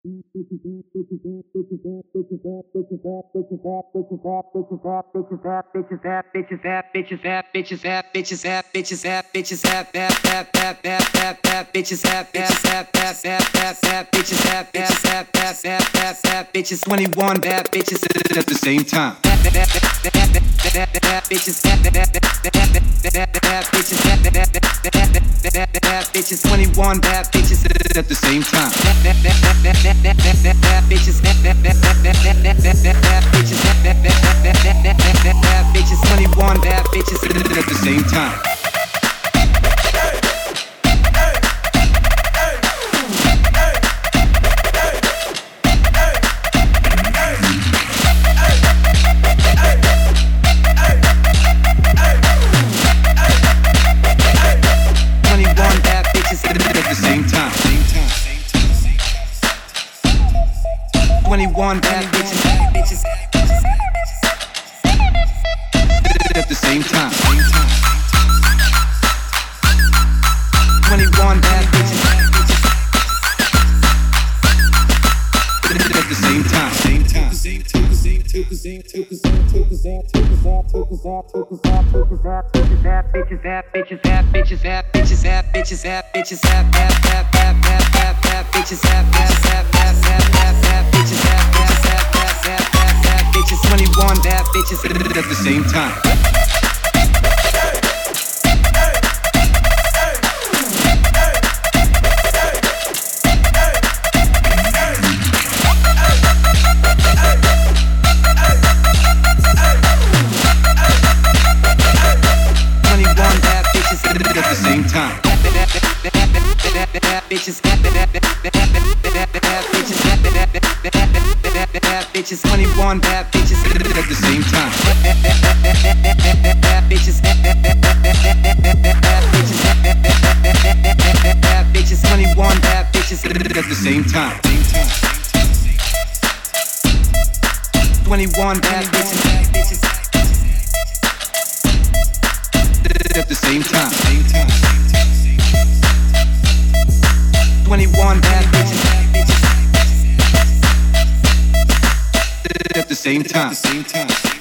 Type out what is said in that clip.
Bitches 21 bad bitches at the same time. Bitches 21 bad bitches at the same time. Bitches 21 bad bitches at the same time. 21 bad bitches at the same time. 21 bad bitches at the same time. Bitches 21 bad bitches at the same time. 21 bad bitches at the same time. Bitches 21 bad bitches at the same time. 21 bad bitches at the same time. 21 bad bitches at the same time.